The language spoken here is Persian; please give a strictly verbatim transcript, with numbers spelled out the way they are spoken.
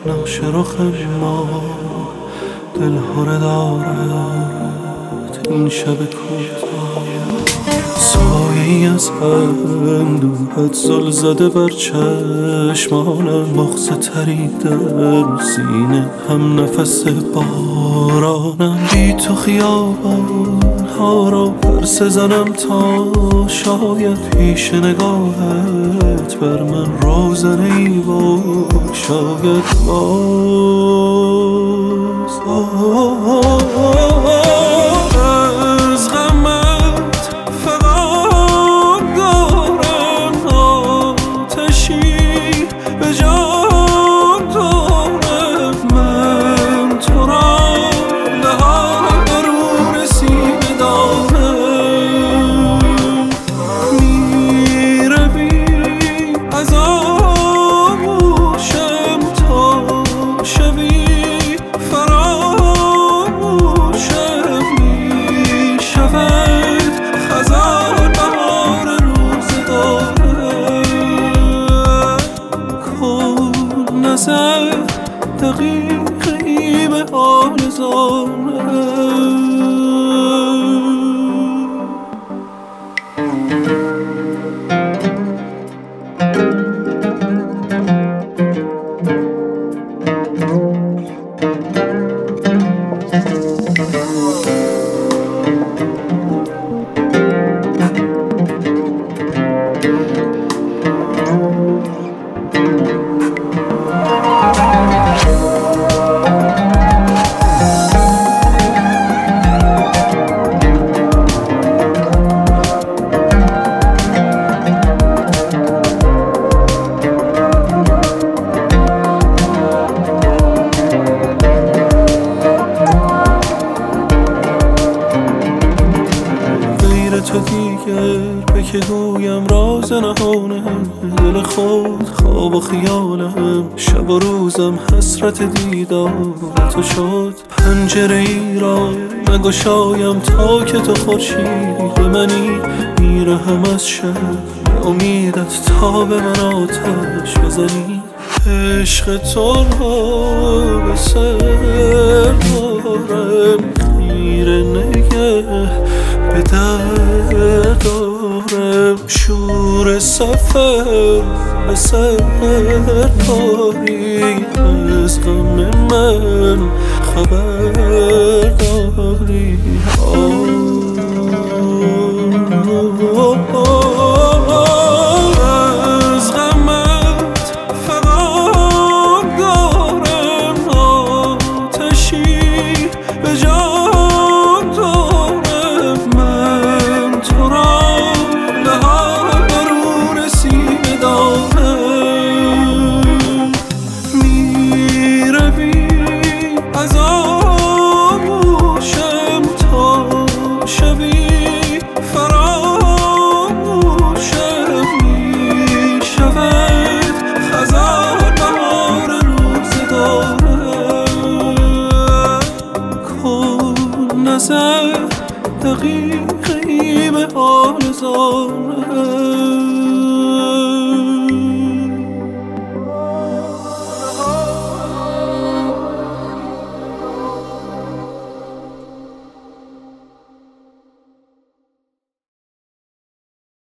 نقش رخ ما دلهره دارد این شب کوتاه. سایه‌ای از اندوهت زل زده بر چشمانم، بغض تریده سینه هم نفس بارانم. بی تو خیابان ها را پرسه زنم تا شاید پیش نگاهت بر من روزنه ای بود. شاید باز از غمت فقط دارم آتشی به جان دارم. من تو را لحاظ درون سینه دارم. میروی از آغوشم تا شبی فراموشم میشود خزان بهار روزگارم. کن نظر دقیقی به حال زارم. تو دیگر به که گویم راز نهانم، دل خود خواب و خیالم، شب و روزم حسرت دیدار تو شد. پنجره ای را نگشایم تا که تو خورشید منی. میرهم از شب امیدت تا به من آتش بزنی. عشق تو را به سر دارم، خیره نگه به در دارم. شور سفر به سر داری، از غم من خبر داری. از غمت فقط دارم آتشی به جان دارم. من تو را لحاظ درون سینه دارم. میروی از آغوشم تا شبی فراموشم میشود خزان بهار روزگارم. کن نظر دقیقی به حال زارم.